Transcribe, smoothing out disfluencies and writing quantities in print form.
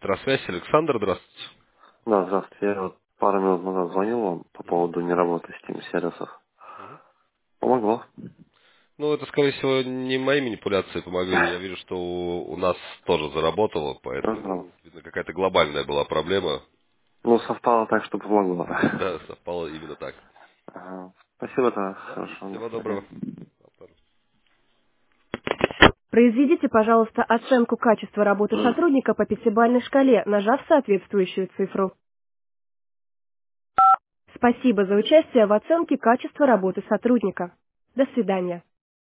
Электросвязь, Александр, здравствуйте. Да, здравствуйте. Я вот пару минут назад звонил вам по Мгм. поводу неработы Steam сервисов. Мгм. Помогло. Ну, это, скорее всего, не мои манипуляции помогли. Я вижу, что у нас тоже заработало, Ага. поэтому, видно, какая-то глобальная была проблема. Ну, совпало так, что помогло. Да, совпало именно так. Ага. Спасибо, да. Да, Хорошо, до всего доброго. свидания. Произведите, пожалуйста, оценку качества работы сотрудника по пятибалльной шкале, нажав соответствующую цифру. Спасибо за участие в оценке качества работы сотрудника. До свидания.